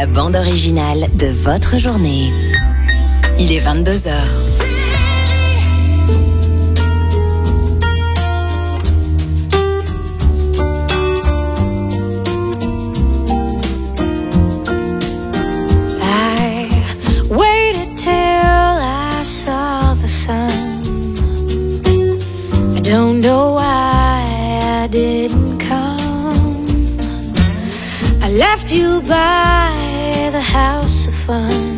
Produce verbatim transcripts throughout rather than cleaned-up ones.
la bande originale de votre journée. Il est vingt-deux heures. Don't know why I didn't come. I left you by the house of fun.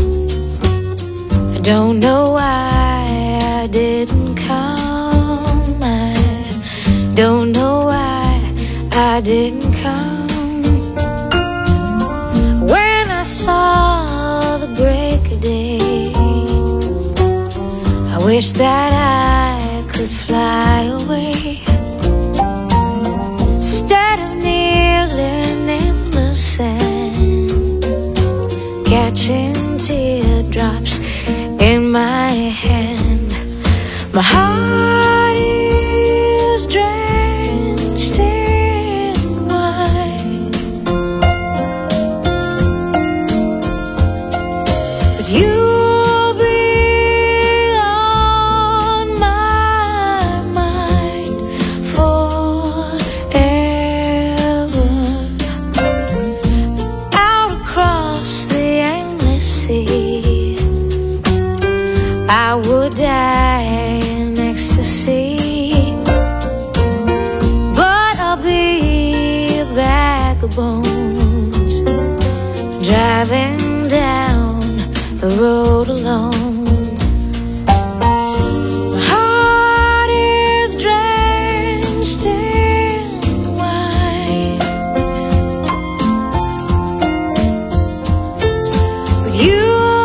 I don't know why I didn't come. I don't know why I didn't come. When I saw the break of day, I wish that I could fly away instead of kneeling in the sand, catching teardrops in my hand. My heart is drenched in wine, but you I would die in ecstasy, but I'll be a bag of bones, driving down the road alone. My heart is drenched in wine, but you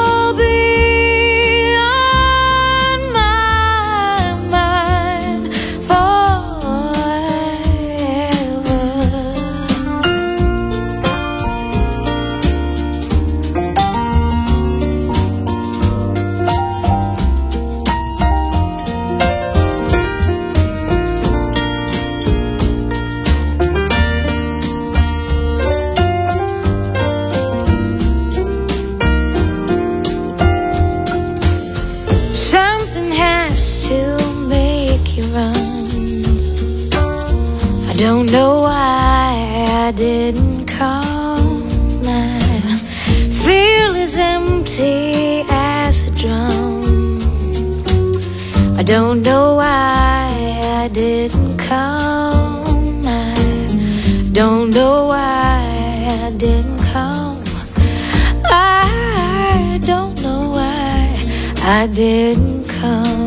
don't know why I didn't come. I feel as empty as a drum. I don't know why I didn't come. I don't know why I didn't come. I don't know why I didn't come.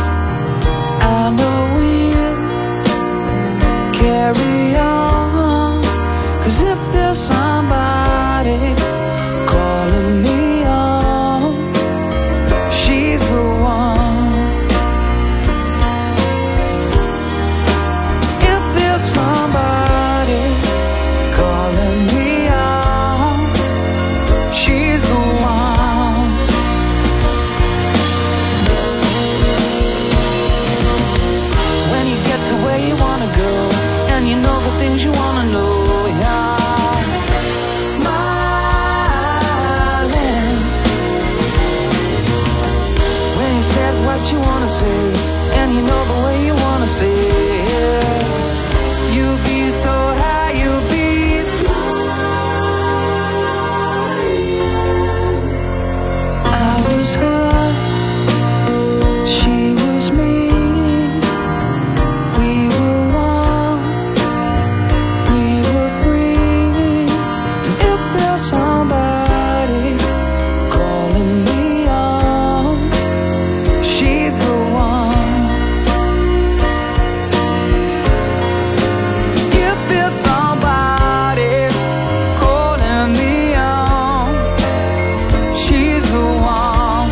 Carry on. wanna say, and you know the way you wanna say it. You'll be so high, you'll be flying. I was her, she was me. We were one, we were free. And if there's somebody calling me on, she's the one. If there's somebody calling me on, she's the one.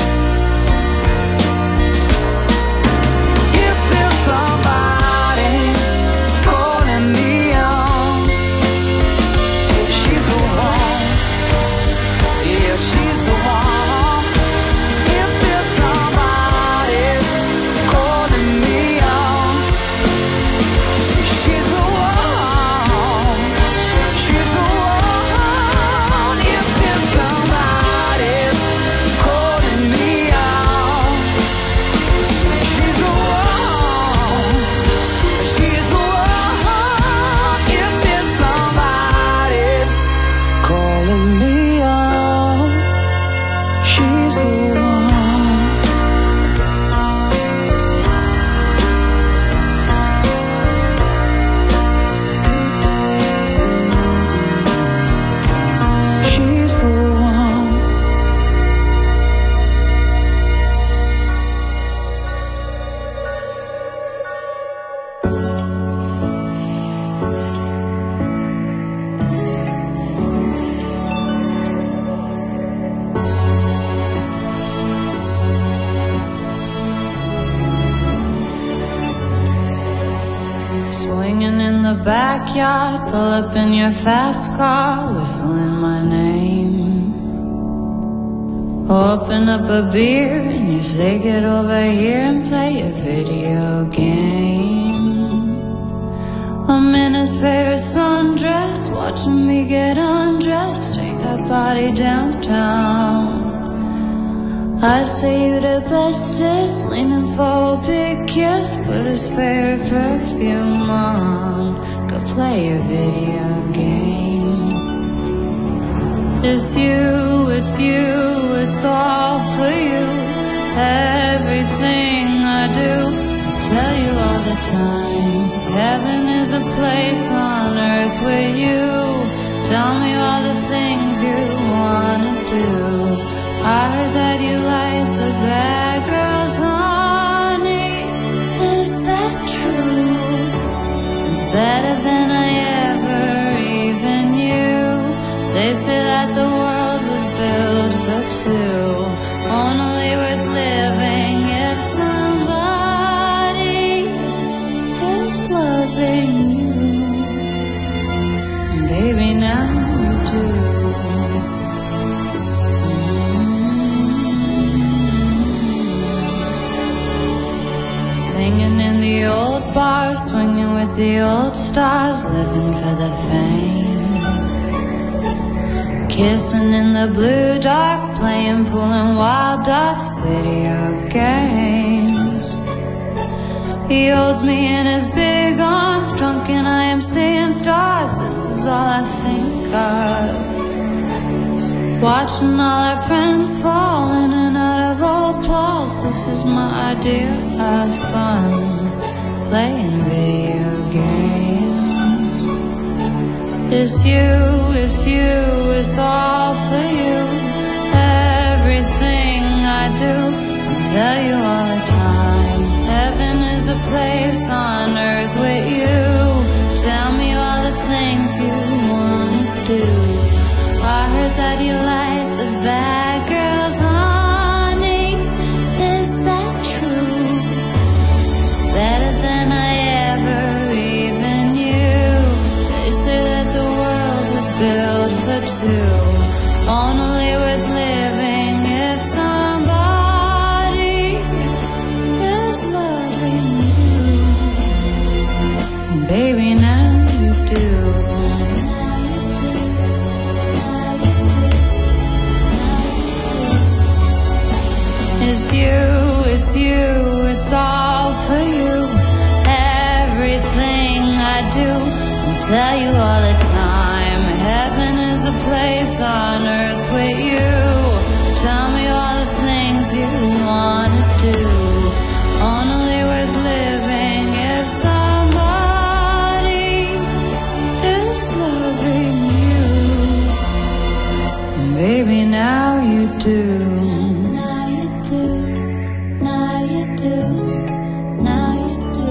If there's somebody calling me on, she's the one. Yeah, she's the one. If there's somebody calling me on, she's the one. She's the one. If there's somebody calling me on, she's the one. She's the one. If there's somebody calling me on, she's the one. She's the one. Swinging in the backyard, pull up in your fast car, whistling my name. Open up a beer and you say get over here and play a video game. I'm in his favorite sundress, watching me get undressed, take that body downtown. I say you the bestest, leaning for a big kiss, put his favorite perfume on, go play a video game. It's you, it's you, it's all for you. Everything I do, I tell you all the time. Heaven is a place on earth with you. Tell me all the things you wanna do. I heard that you like the bad girls, honey. Is that true? It's better than I ever even knew. They say that the world was built for two, only worth living if somebody is loving you. Baby, now you do. Singing in the old bars, swinging with the old stars, living for the fame. Kissing in the blue dark, playing pool and wild dots, video games. He holds me in his big arms, drunk and I am seeing stars. This is all I think of. Watching all our friends fall in and out of old clothes. This is my idea of fun, playing video games. It's you, it's you, it's all for you. Everything I do, I tell you all the time. Heaven is a place on earth with you. Tell me all the things you wanna do. I heard that you like the bad girls, honey. Is that true? It's better than I ever even knew. They say that the world was built for two, only worth living if somebody is loving you. Baby, now you do. it's all for you. Everything I do, I tell you all the time. Heaven is a place on earth with you. Tell me all the things you wanna do. Only worth living if somebody is loving you. Baby, now you do. Now you do. Now you do. Now you do.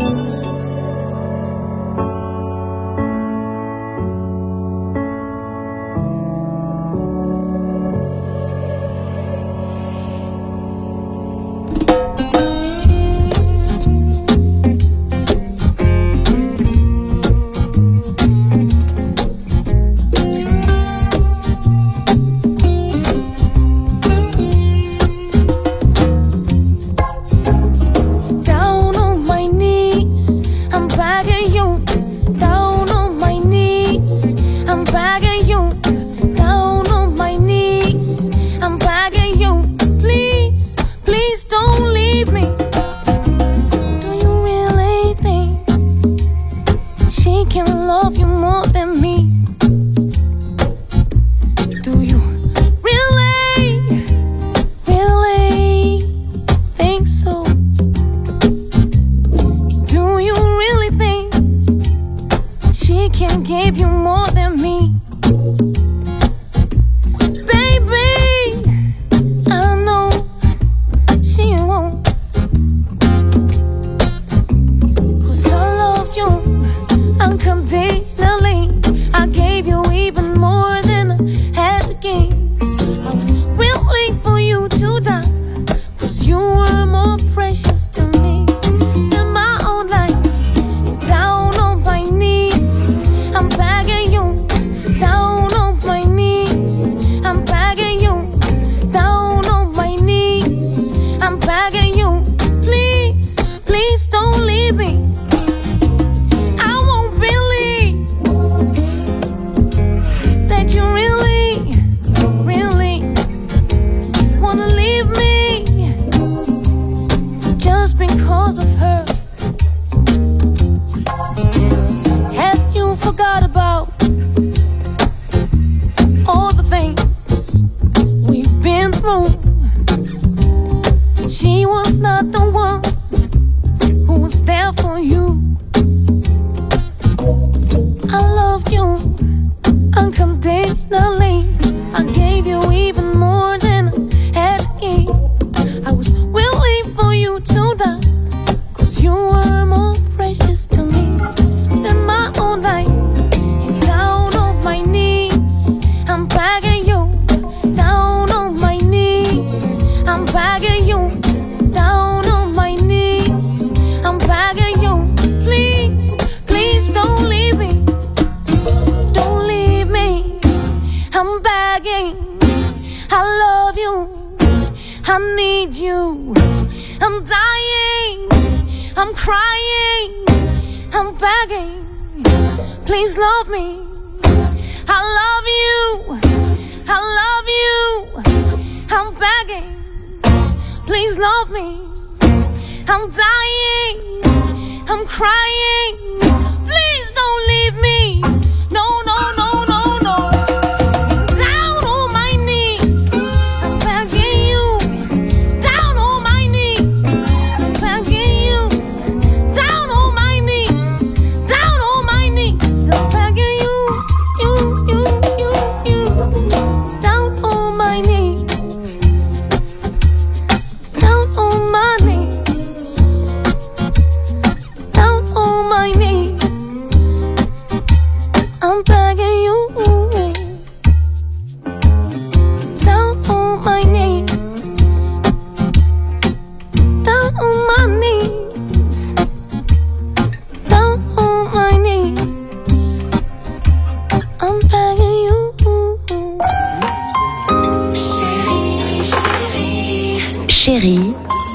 Chérie,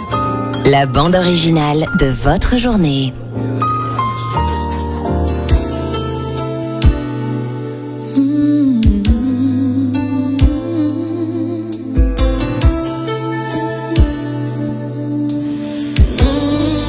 la bande originale de votre journée. Mm-hmm.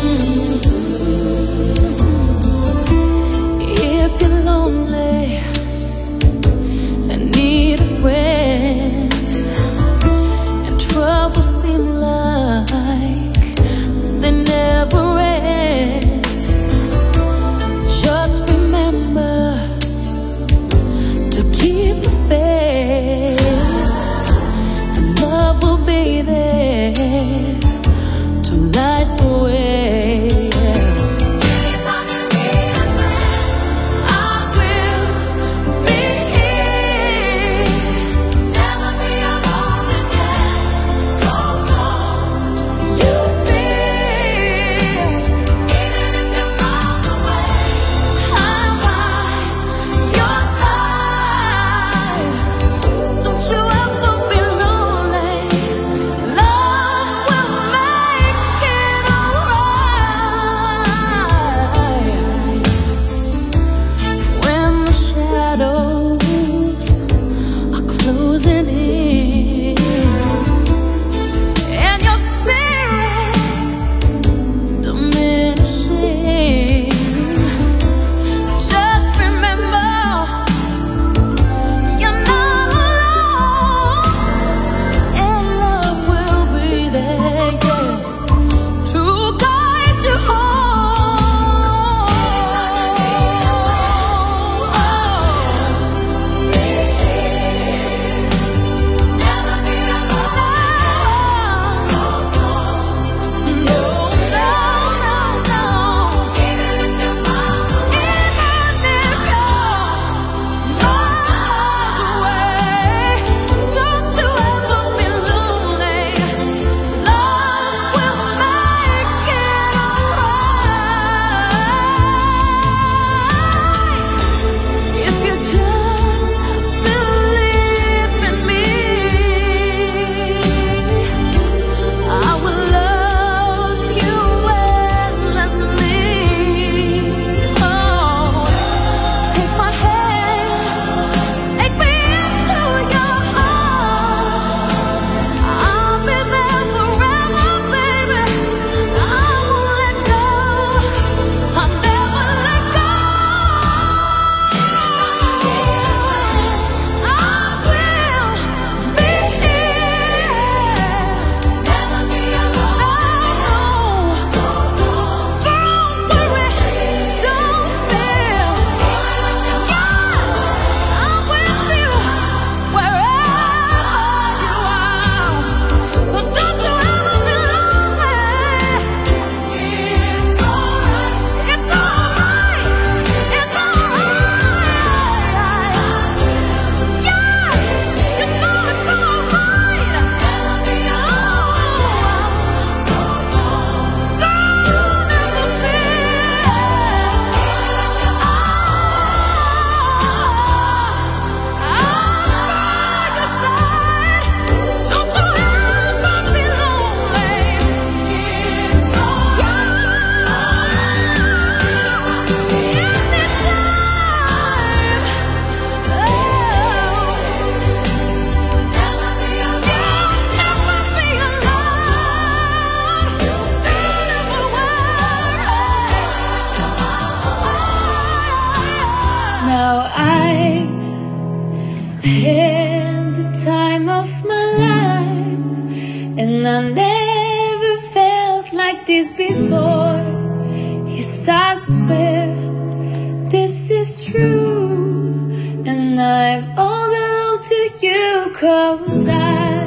And I never felt like this before. Yes, I swear this is true. And I've all belonged to you, 'cause I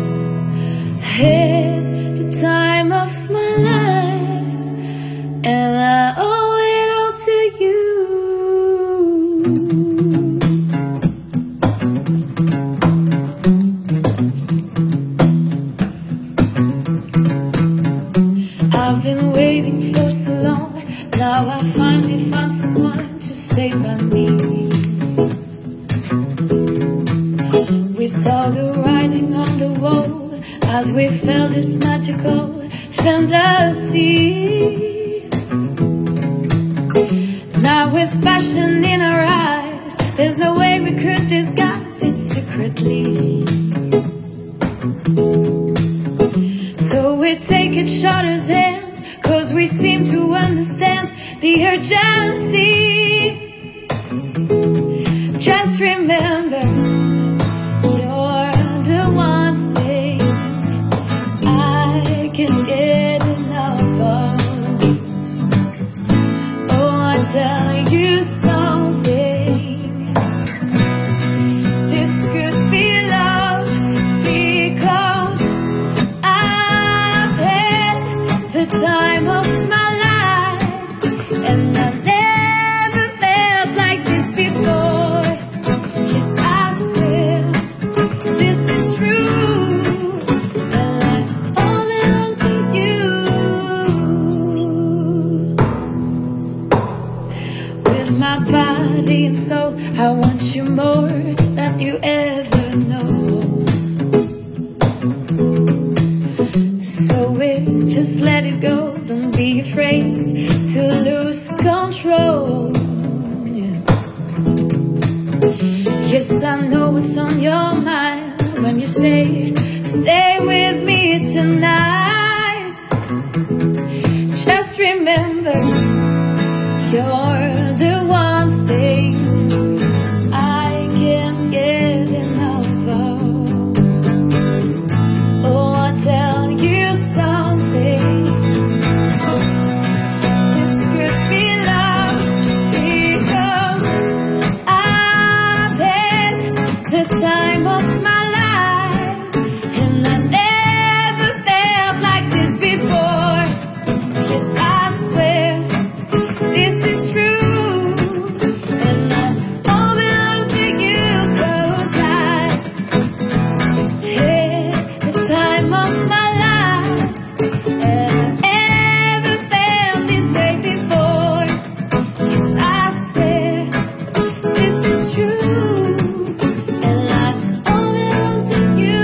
had the time of my life, and I owe it all to you. I've been waiting for so long, now I finally found someone to stay by me. We saw the writing on the wall as we felt this magical fantasy. Now with passion in our eyes, there's no way we could disguise it secretly. So we take each other's hand, 'cause we seem to understand the urgency. Just remember, you're the one thing I can get enough of. Oh, I tell you something, this could be love, because I've had the time of my life, and I've never felt like this before. Yes, I swear this is true, and I all belong to you. With my body and soul, I want you more than you ever know. So we just let it go, don't be afraid to lose control. Yeah. Yes, I know what's on your mind when you say, stay with me tonight. Just remember, you're the one thing I can't get enough of. Oh, I'll tell you something, this could be love, because I've had the time of my life, and I never felt like this before. Yes, I swear this is true, and I all belong to you, 'cause I had the time of my life, and I never felt this way before. Yes, I swear this is true, and I all belong to you.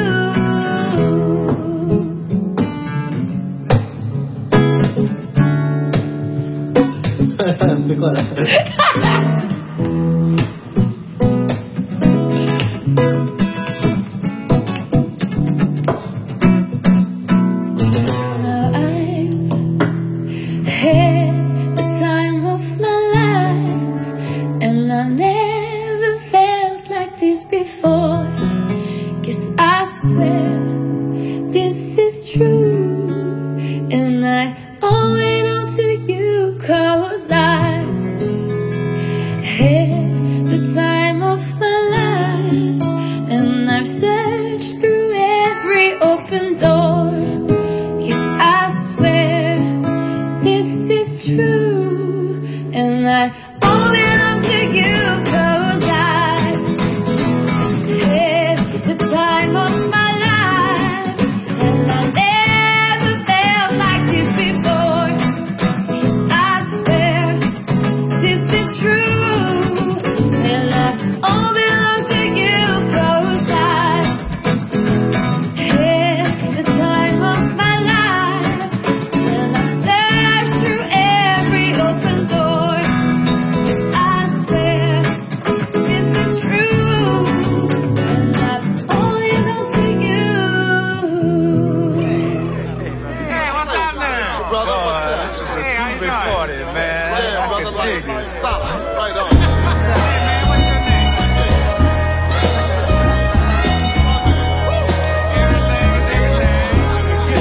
Now I've had the time of my life, and I never felt like this before. 'Cause I swear this is true, and I owe it all to you, 'cause I had the time of my life, and I've searched through every open door. Yes, I swear this is true, and I owe it all to you, 'cause I had the time of my life, and I never felt like this before. Yes, I swear this is true, and I all belong to you, 'cause I had the time of my life, and I've searched through every open door. Yes, I swear this is true, and I all belong to you. Hey, what's up now? Brother, what's up? This is a hey, how you doing? Party, man. Yeah, I brother, can dig like, it. stop. Right on. Hey, man, what's your name? Everything is everything.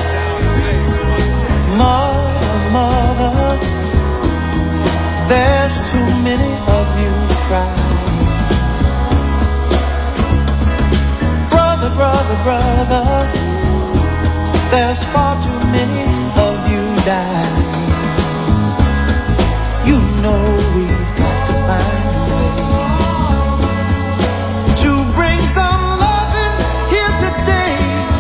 there's far too many of you dying. You know we've got to find a way to bring some loving here today.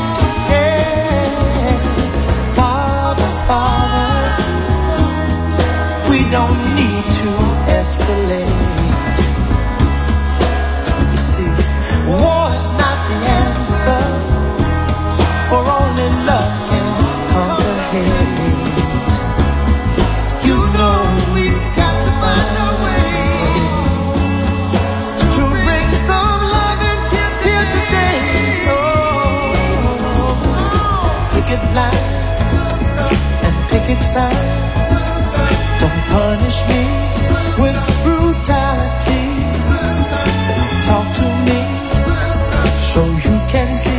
Yeah. Father, Father, we don't need to escalate. You see, war is not the answer, for only love can conquer hate. You know we've got to find a way to bring some love in here, here today. Oh, picket lines and picket signs. Don't punish me with brutality. Talk to me so you can see.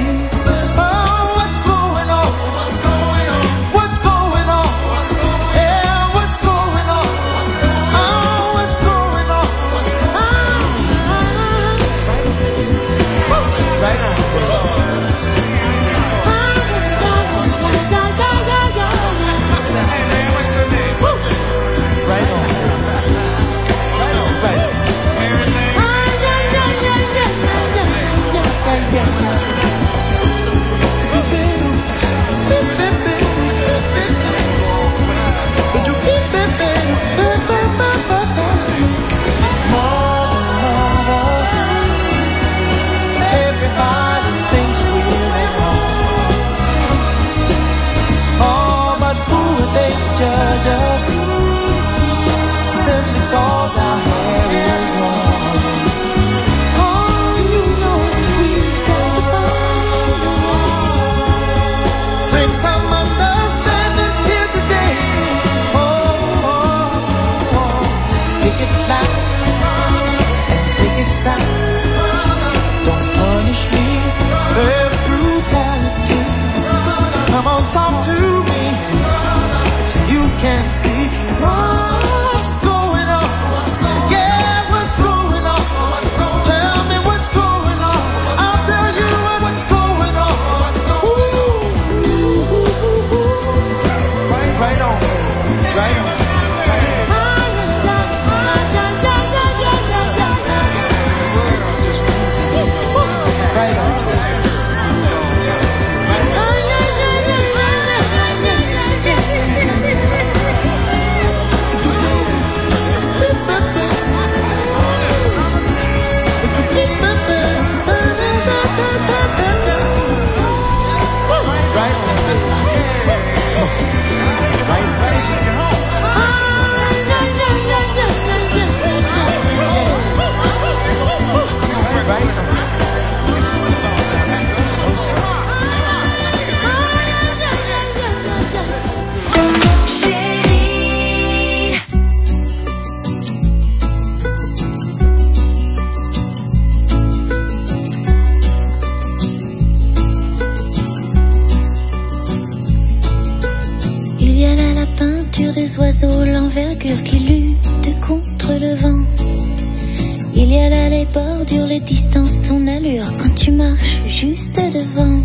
Judge us simply cause our hair is long. Oh, you know we've got to find a way. Bring some understanding here today. Oh, oh, oh. Picket lines and picket signs. Don't punish me with brutality. Come on, talk to me. You can't see what's going on. Yeah, what's going on? Tell me what's going on. I'll tell you what's going on. Ooh, right, right on, right on. Right on. Des oiseaux, l'envergure qui lutte contre le vent. Il y a là les bordures, les distances, ton allure quand tu marches juste devant.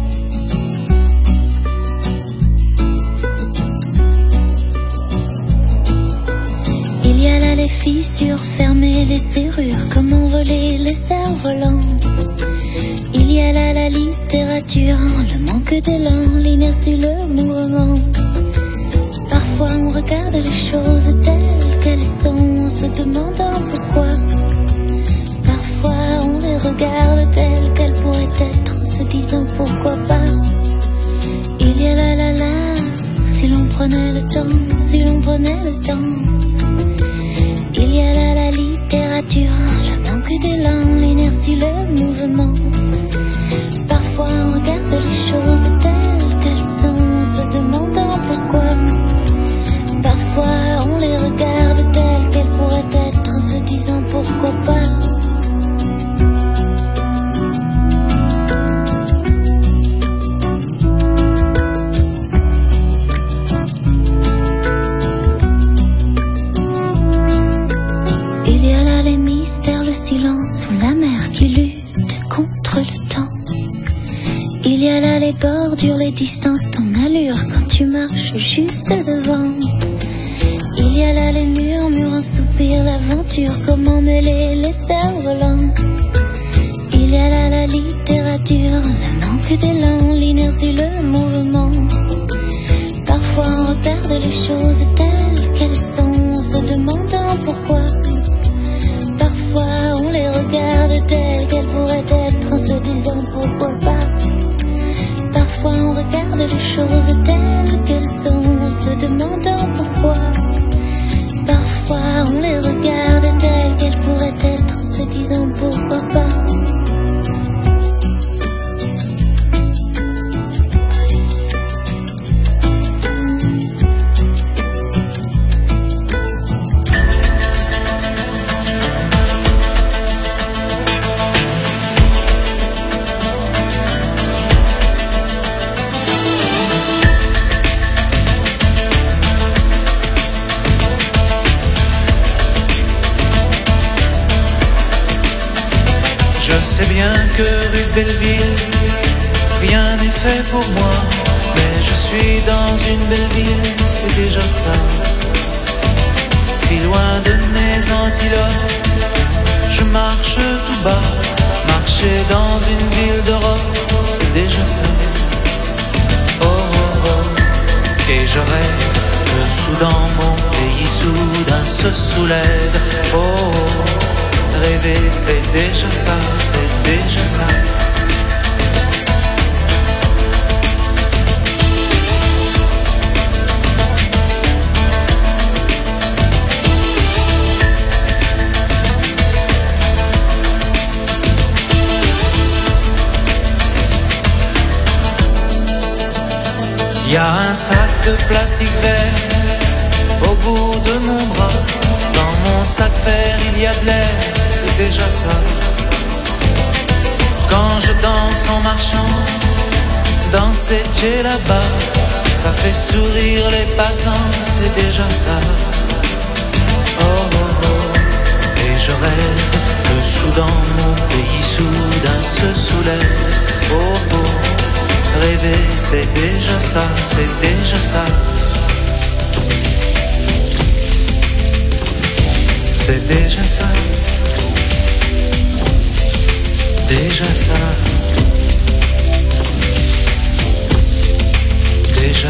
Il y a là les fissures, fermer les serrures, comment voler les cerfs-volants. Il y a là la littérature, le manque d'élan, l'inertie, le mouvement. Parfois on regarde les choses telles qu'elles sont en se demandant pourquoi. Parfois on les regarde telles qu'elles pourraient être en se disant pourquoi pas. Il y a la la la, si l'on prenait le temps, si l'on prenait le temps. Il y a là la littérature, le manque d'élan, l'inertie, le mouvement. Parfois on regarde les choses telles qu'elles sont en se demandant pourquoi. Parfois on les regarde telles qu'elles pourraient être en se disant pourquoi pas. Il y a là les mystères, le silence sous la mer qui lutte contre le temps. Il y a là les les bordures, les distances, ton allure quand tu marches juste devant. Il y a là les murmures, un soupir, l'aventure, comment mêler les cerfs-volants. Il y a là la littérature, le manque d'élan, l'inertie, le mouvement. Parfois on regarde les choses telles qu'elles sont, en se demandant pourquoi. Parfois on les regarde telles qu'elles pourraient être, en se disant pourquoi pas. Parfois on regarde les choses telles qu'elles sont, en se demandant pourquoi. Parfois on les regarde telles qu'elles pourraient être, en se disant pourquoi pas. Je sais bien que rue de Belleville, rien n'est fait pour moi, mais je suis dans une belle ville, c'est déjà ça. Si loin de mes antilopes, je marche tout bas, marcher dans une ville d'Europe, c'est déjà ça. Oh oh oh, et je rêve que soudain mon pays soudain se soulève. Oh oh. Rêver, c'est déjà ça, c'est déjà ça. Il y a un sac de plastique vert au bout de mon bras. Dans mon sac vert, il y a de l'air, c'est déjà ça. Quand je danse en marchant dans ces quais là-bas, ça fait sourire les passants, c'est déjà ça. Oh oh oh, et je rêve que soudain mon pays soudain se soulève. Oh oh, rêver c'est déjà ça, c'est déjà ça. C'est déjà ça, déjà ça, déjà.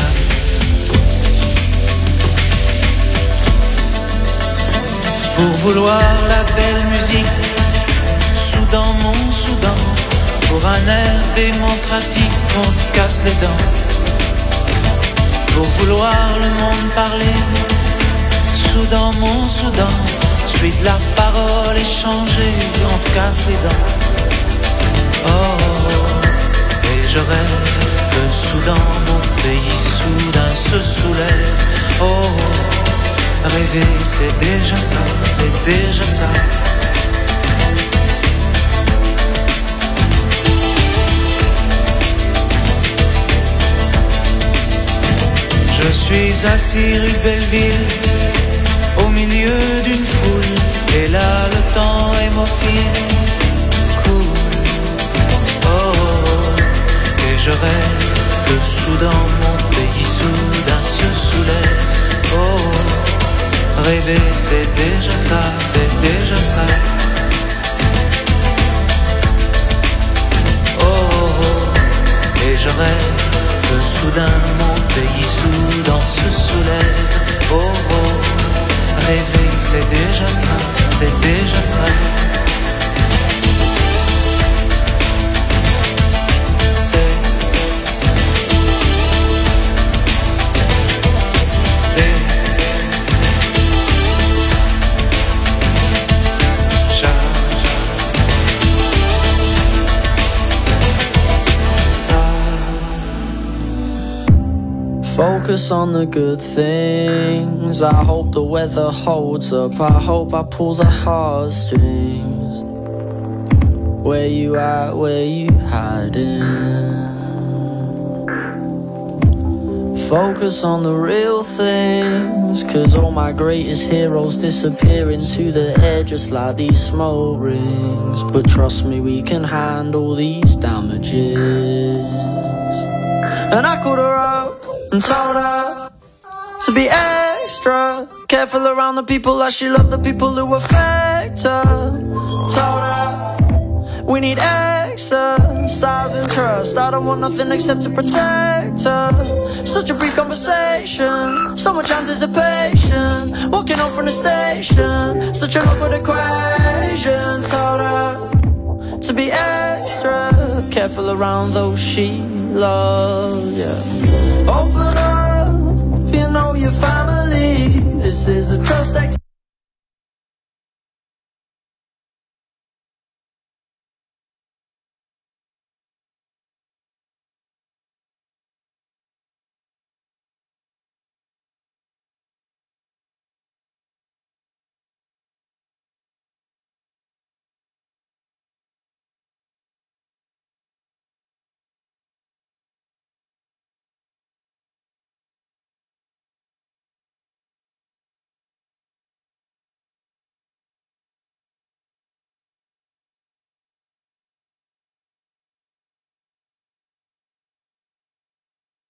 Pour vouloir la belle musique, Soudan mon Soudan, pour un air démocratique, on te casse les dents. Pour vouloir le monde parler, Soudan mon Soudan, suis de la parole échangée, on te casse les dents. Oh, oh, oh, et je rêve que soudain mon pays soudain se soulève. Oh, oh, rêver c'est déjà ça, c'est déjà ça. Je suis assis rue Belleville, au milieu d'une foule, et là le temps hémophile coule. Oh, oh, oh, et je rêve que soudain mon pays soudain se soulève. Oh, oh, rêver c'est déjà ça, c'est déjà ça. Oh, oh, oh, et je rêve que soudain mon pays soudain se soulève. Oh, oh, rêver c'est déjà ça, c'est déjà ça. C'est déjà ça. Focus on the good things. I hope the weather holds up. I hope I pull the heartstrings. Where you at? Where you hiding? Focus on the real things, 'cause all my greatest heroes disappear into the air just like these smoke rings. But trust me, we can handle these damages. And I called her up and told her to be extra careful around the people that she loved, the people who affect her. Told her we need exercise and trust. I don't want nothing except to protect her. Such a brief conversation, so much anticipation. Walking home from the station, such an awkward equation. Told her to be extra careful around those she loved, yeah. Open up, you know your family. This is a trust ex-